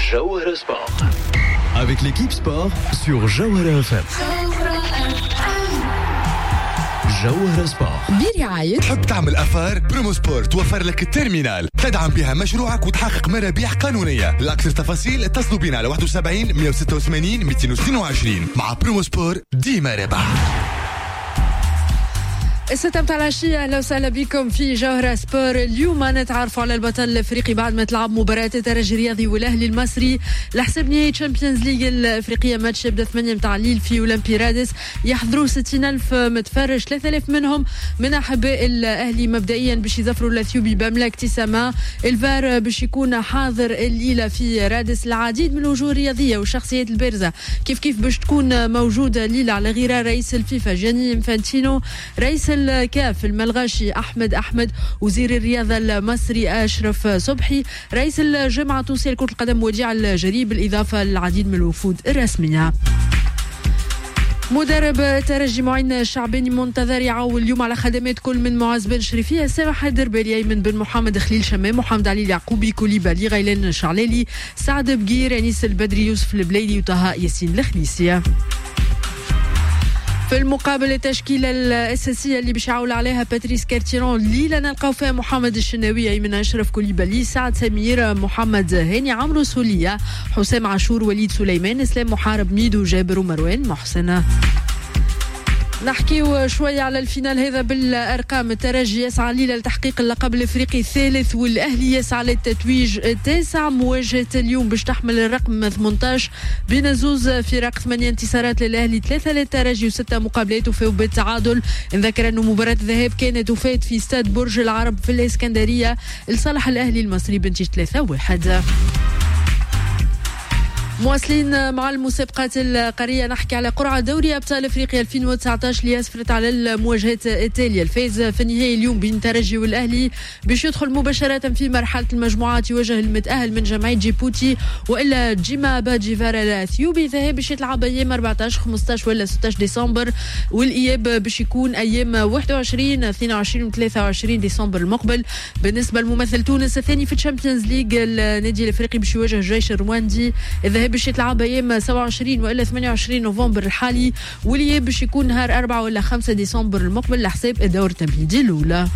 Jawhara Sport. Avec l'équipe sport sur Jawhara FM. جوهرة سبورت برعاية تحب تعمل أثار؟ برومو سبورت توفر لك التيرمينال تدعم بها مشروعك وتحقق مرابح قانونية. لأكثر تفاصيل اتصلوا بنا على 71 186 222. مع برومو سبورت ديما ربح. الستة متاع العشية، أهلا وسهلا بكم في جوهرة سبور. اليوم نتعرفوا على البطل الأفريقي بعد ما تلعب مباراة الترجي الرياضي والأهلي المصري لحساب نهائي تشامبيونز ليج الأفريقية. ماتش يبدأ 8 متاع الليل في أولمبي رادس، يحضروا 60,000 متفرج، 3,000 منهم من أحباء الأهلي. مبدئيا باش يزفروا الأثيوبي بملك تسامة. الفار باش يكون حاضر الليلة في رادس. العديد من الوجوه الرياضية والشخصيات البارزة كيف باش تكون موجودة الليلة، على غير رئيس الفيفا جاني انفانتينو، رئيس الكاف الملغاشي أحمد، وزير الرياضة المصري أشرف صبحي، رئيس الجامعة التونسية لكرة القدم وديع الجري، بالإضافة للعديد من الوفود الرسمية. مدرب ترجي معين الشعباني منتظر يعول اليوم على خدمات كل من معز بن شريفية، سامح الدربالي، أيمن بن محمد، خليل شمام، محمد علي اليعقوبي، كوليبالي، غيلان شعلالي، سعد بقير، أنيس البدري، يوسف البليدي، وطه ياسين الخليسية. في المقابل التشكيلة الأساسية اللي باش يعول عليها باتريس كارتيرون الليلة نلقاو فيها محمد الشناوي، أيمن أشرف، كوليبالي، سعد سمير، محمد هاني، عمرو سولية، حسام عاشور، وليد سليمان، اسلام محارب، ميدو جابر، ومروان محسن. نحكيو شوية على الفينال هذا بالأرقام. الترجي يسعى الليلة لتحقيق اللقب الأفريقي الثالث، والأهلي يسعى للتتويج التاسع. مواجهة اليوم باش تحمل الرقم 18 بين الزوز، فرق 8 انتصارات للأهلي، 3 للترجي، و6 مقابلات وفاو بالتعادل. نذكر أنه مباراة الذهاب كانت وفات في استاد برج العرب في الإسكندرية لصالح الأهلي المصري بنتيجة 3-1. مواصلين مع المسابقات القارية، نحكي على قرعة دوري أبطال أفريقيا 2019 اللي أسفرت على المواجهات التالية. الفائز في النهائي اليوم بين الترجي والأهلي باش يدخل مباشرة في مرحلة المجموعات، يواجه المتأهل من جمعية جيبوتي وإلا جيما باجيفارا الأثيوبي. الذهاب باش يتلعب أيام 14 15 ولا 16 ديسمبر، والإياب باش يكون أيام 21 22 و 23 ديسمبر المقبل. بالنسبة لممثل تونس الثاني في الشامبيونز ليج، النادي الأفريقي باش يواجه الجيش الرواندي. الذهاب باش يتلعب ايام 27 والا 28 نوفمبر الحالي، واللي باش يكون نهار 4 ولا 5 ديسمبر المقبل لحساب الدور التمهيدي الاولى.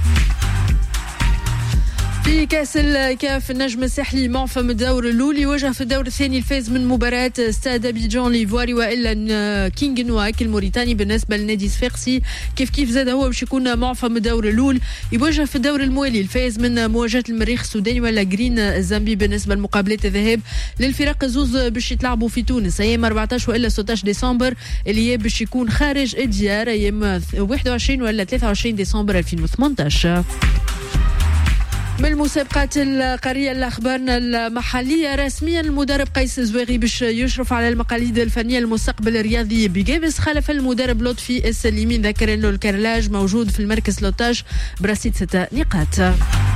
في كاس الكاف النجم الساحلي معفى من الدور الاول، يواجه في الدور الثاني الفاز من مباراة استاد ابيجان ليفواري والا كينغ نواك الموريتاني. بالنسبه للنادي الصفاقسي كيف زاد هو باش يكون معفى من الدور الاول، يواجه في الدور الموالي الفاز من مواجهه المريخ السوداني ولا جرين الزامبي. بالنسبه لمقابلات الذهاب للفرق الزوز باش يتلعبوا في تونس ايام 14 والا 16 ديسمبر، الاياب باش يكون خارج الديار ايام 21 ولا 23 ديسمبر 2018. من المسابقات القارية لأخبارنا المحلية، رسميا المدرب قيس الزواغي باش يشرف على المقاليد الفنية المستقبل الرياضي بجابس، خلف المدرب لطفي السليمي. ذكر انه الكرلاج موجود في المركز 13 برصيد 6 نقاط.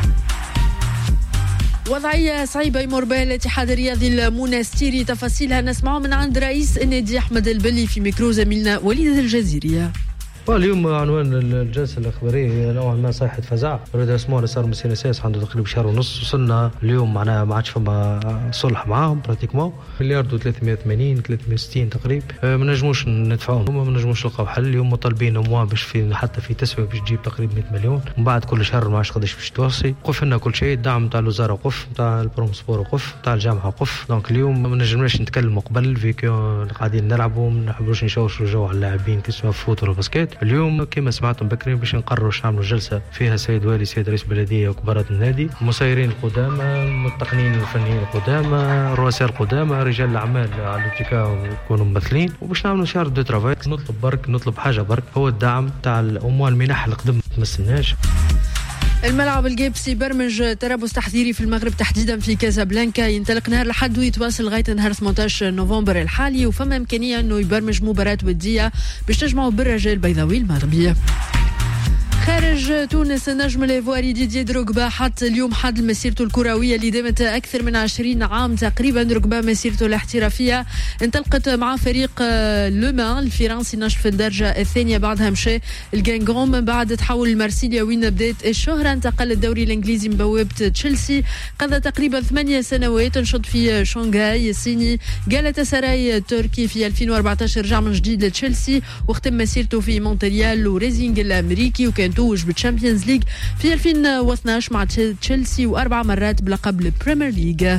وضعية صعيبة يمر بها الاتحاد الرياضي المنستيري، تفاصيلها نسمعه من عند رئيس النادي أحمد البلي في ميكرو زميلنا وليد الجزيرية. اليوم عنوان الجلسه الاخباريه نوعا ما صيحه فزع. الرسمون اللي صار من السياسات عنده تقريبا شهر ونص، وصلنا اليوم معناها ما عادش فما صلح معاهم براتيكمون. مليار و380 360 تقريبا ما نجموش ندفعوهم، ما نجموش نلقاو حل. اليوم مطالبين اموال باش في حتى في تسويه باش تجيب تقريبا 100 مليون، ومن بعد كل شهر ما عادش قداش باش توصي. وقف لنا كل شيء، الدعم نتاع الوزاره وقف، نتاع البروم سبور وقف، نتاع الجامعه وقف. دونك اليوم ما نجمناش نتكلموا قبل فيكو قاعدين نلعبوا، ما نحبوش نشوشوا جو على اللاعبين كسوا فوت ولا باسكيت. اليوم كما سمعتم بكري باش نقرروا نعملوا جلسه فيها سيد والي، سيد رئيس بلديه، وكبارات النادي، المسيرين القدامى، المتقنين الفنيين القدامى، الرؤساء القدامى، رجال الاعمال على الاتكاء ويكونوا ممثلين، وباش نعملوا شهر دو ترافاي. نطلب حاجه برك، هو الدعم تاع الاموال المنح القدم ما تمسناش. الملعب الجيبسي برمج تربص تحذيري في المغرب تحديدا في كازابلانكا، ينطلق نهار الأحد ويتواصل لغايه نهار 18 نوفمبر الحالي، وفما امكانيه انه يبرمج مباراه وديه باش تجمعوا بالرجاء البيضاوي المغربي. خارج تونس نجم الإيفواري ديدييه دروغبا حط اليوم حد مسيرته الكروية اللي دامت أكثر من 20 عام تقريبا. دروغبا مسيرته الاحترافية انطلقت مع فريق لومان الفرنسي نشط في الدرجة الثانية، بعدها مشى الجانغون، من بعد تحول لمارسيليا وين بدات الشهرة، انتقل للدوري الإنجليزي من بوابة تشيلسي، قضى تقريبا 8 سنوات نشط في شنغهاي الصيني، جالتا سراي التركي في 2014 رجع من جديد لتشيلسي واختم مسيرته في مونتريال وريزينج الأمريكي، وكان توج بالتشامبيونز ليج في 2012 مع تشيلسي و4 مرات بلقب البريمير ليج.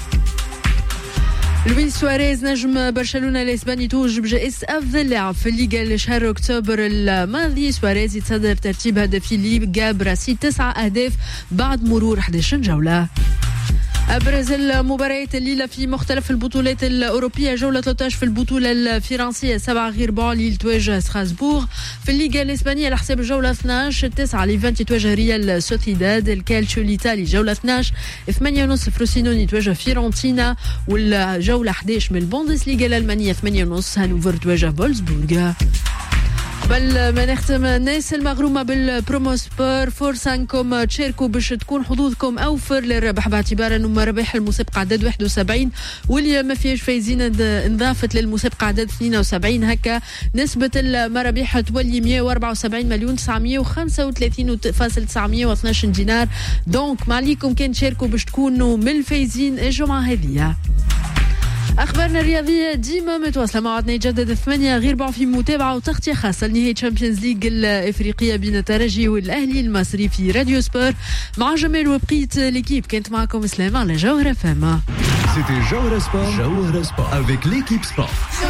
لويس سواريز نجم برشلونة الإسباني توج بجائزة أفضل لاعب في الليغا لشهر أكتوبر الماضي. سواريز يتصدر ترتيب هدافي الليغا، جاب رصيد 9 أهداف بعد مرور 11 جولة. أبرز المباريات الليلة في مختلف البطولات الأوروبية. جولة 13 في البطولة الفرنسية 7 غير بون ليل تواجه ستراسبورغ. في الليغا الإسبانية على حساب الجولة 12 9 ليفانتي تواجه ريال سوسيداد. الكالتشيو الإيطالي جولة 12 8:30 فروسينوني تواجه فيرونتينا. والجولة 11 من البوندسليغا الألمانية 8:30 هانوفر تواجه فولسبورغ. قبل ما نختم الناس المغرومة بالبرومو سبور، فرصة انكم تشاركوا باش تكون حظوظكم اوفر للربح، باعتبار انه مرابح المسابقة عدد 71 واللي ما فيهاش فايزين انضافت للمسابقة عدد 72. هكا نسبة المرابح تولي 174,935,912 دينار. دونك ما عليكم كان تشاركوا باش تكونوا من الفايزين الجمعة هذه. أخبارنا الرياضية ديما متواصلة، موعدنا يجدد 8 غير بعض في متابعة وتغطية خاصة لنهاية تشامبيونز ليج الإفريقية بين الترجي والأهلي المصري في راديو سبور مع جمال وبقية l'équipe. كانت معكم سلامة على جوهرة فما. C'était Jawara Sport avec l'équipe sport.